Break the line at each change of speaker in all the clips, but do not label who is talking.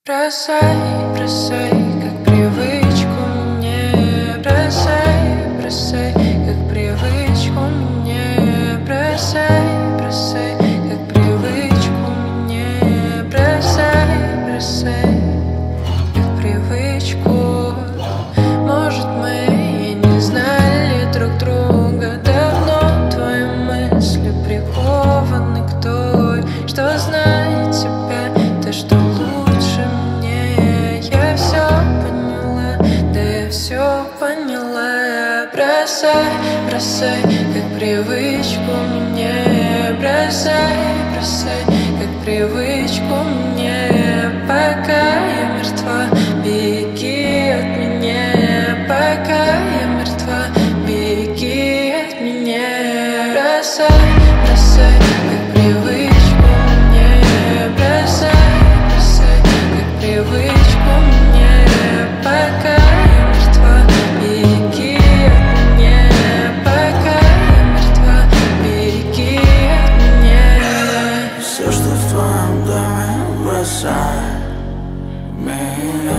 Бросай, бросай, как привычку мне. Бросай, бросай, как привычку мне. Бросай, бросай, как привычку мне. Бросай, бросай, как привычку. Может, мы и не знали друг друга давно. Твои мысли прикованы к той, что знает тебя, то, что лучше мне. Я все поняла, да я все поняла. Бросай, бросай, как привычку мне. Бросай, бросай, как привычку мне. Пока я мертва, беги от меня. Пока я мертва, беги от меня. Бросай, бросай, как привычку мне. Бросай, бросай, как привычку мне. Пока я мертва, беги от меня. Пока я мертва, беги от меня.
Все, что в твоем доме, бросай меня.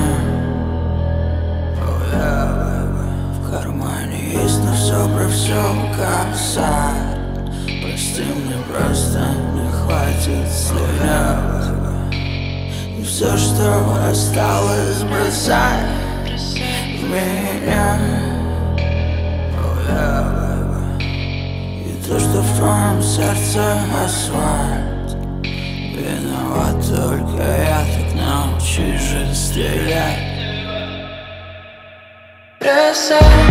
Oh yeah, baby. В кармане есть, но все про все касает. Прости, мне просто не хватит слов. И все, что осталось, бросай меня. Oh yeah, baby. И то, что в твоем сердце асфальт. Виноват только я, так научись же стрелять.
Бросай.